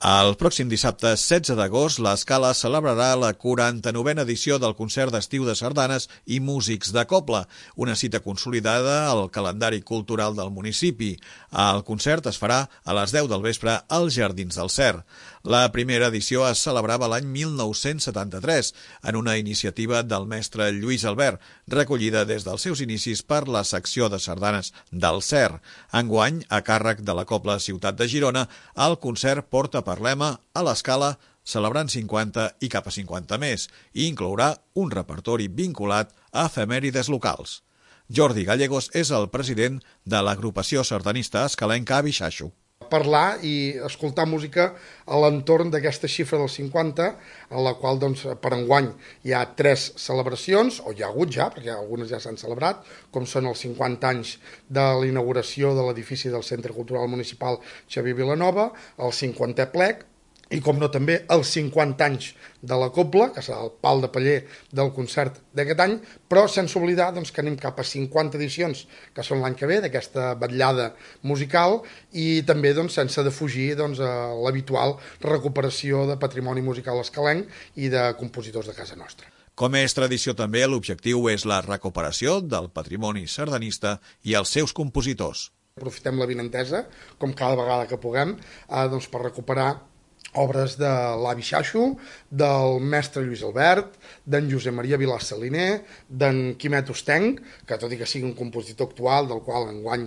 El pròxim dissabte 16 d'agost, l'Escala celebrarà la 49a edició del concert d'estiu de sardanes i músics de cobla, una cita consolidada al calendari cultural del municipi. El concert es farà a les 10 del vespre als Jardins del Cer. La primera edició es celebrava l'any 1973 en una iniciativa del mestre Lluís Albert, recollida des dels seus inicis per la secció de sardanes del Cer. Enguany, a càrrec de la Cobla Ciutat de Girona, el concert porta Parlema a l'Escala, celebrant 50 i cap a 50 més, i inclourà un repertori vinculat a efemèrides locals. Jordi Gallegos és el president de l'agrupació sardanista escalenca Abixaixo. Parlar i escoltar música a l'entorn d'aquesta xifra dels 50, en la qual per enguany hi ha 3 celebracions, o hi ha hagut ja, perquè algunes ja s'han celebrat, com són els 50 anys de l'inauguració de l'edifici del Centre Cultural Municipal Xavier Vilanova, el 50è plec, i com no també els 50 anys de la Cobla, que serà el pal de paller del concert d'aquest any, però sense oblidar que anem cap a 50 edicions, que són l'any que ve, d'aquesta vetllada musical, i també sense defugir l'habitual recuperació de patrimoni musical escalenc i de compositors de casa nostra. Com és tradició també, l'objectiu és la recuperació del patrimoni sardanista i els seus compositors. Aprofitem l'avinentesa, com cada vegada que puguem, per recuperar obres de l'Avi Xaixo, del mestre Lluís Albert, d'en Josep Maria Vilà Saliner, d'en Quimet Ostenc, que tot i que sigui un compositor actual, del qual enguany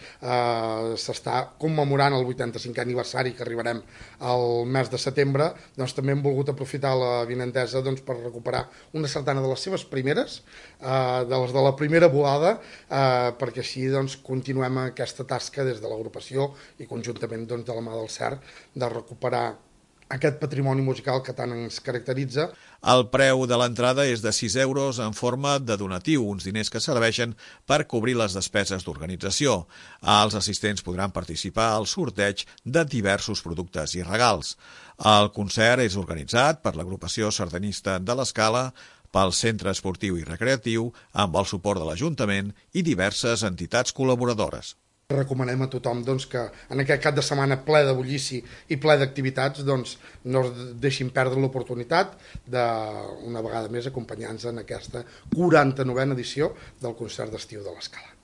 s'està commemorant el 85è aniversari, que arribarem al mes de setembre, també hem volgut aprofitar l'avinentesa per recuperar una sardana de les seves primeres, de les de la primera volada, perquè així continuem aquesta tasca des de l'agrupació i conjuntament de la mà del CER de recuperar aquest patrimoni musical que tant ens caracteritza. El preu de l'entrada és de 6 euros en forma de donatiu, uns diners que serveixen per cobrir les despeses d'organització. Els assistents podran participar al sorteig de diversos productes i regals. El concert és organitzat per l'agrupació sardanista de l'Escala, pel Centre Esportiu i Recreatiu, amb el suport de l'Ajuntament i diverses entitats col·laboradores. Recomanem a tothom que en aquest cap de setmana ple de bullici i ple d'activitats no es deixin perdre l'oportunitat d'una vegada més acompanyar-nos en aquesta 49a edició del concert d'estiu de l'Escala.